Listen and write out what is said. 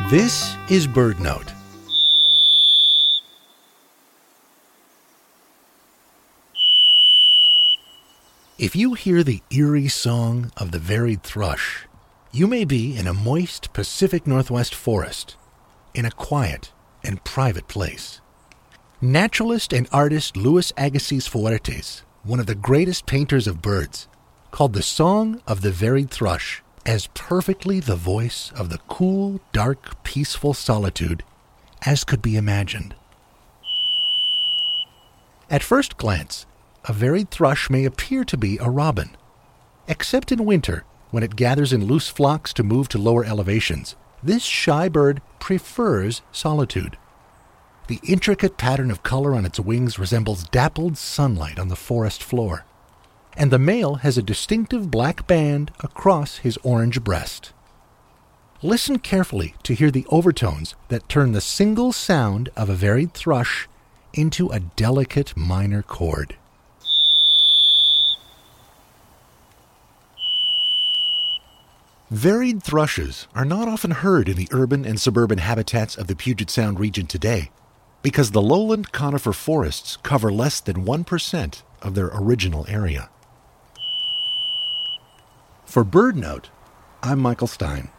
This is BirdNote. If you hear the eerie song of the varied thrush, you may be in a moist Pacific Northwest forest, in a quiet and private place. Naturalist and artist Luis Agassiz Fuertes, one of the greatest painters of birds, called the song of the varied thrush as perfectly the voice of the cool, dark, peaceful solitude as could be imagined. At first glance, a varied thrush may appear to be a robin, except in winter, when it gathers in loose flocks to move to lower elevations. This shy bird prefers solitude. The intricate pattern of color on its wings resembles dappled sunlight on the forest floor, and the male has a distinctive black band across his orange breast. Listen carefully to hear the overtones that turn the single sound of a varied thrush into a delicate minor chord. Varied thrushes are not often heard in the urban and suburban habitats of the Puget Sound region today because the lowland conifer forests cover less than 1% of their original area. For BirdNote, I'm Michael Stein.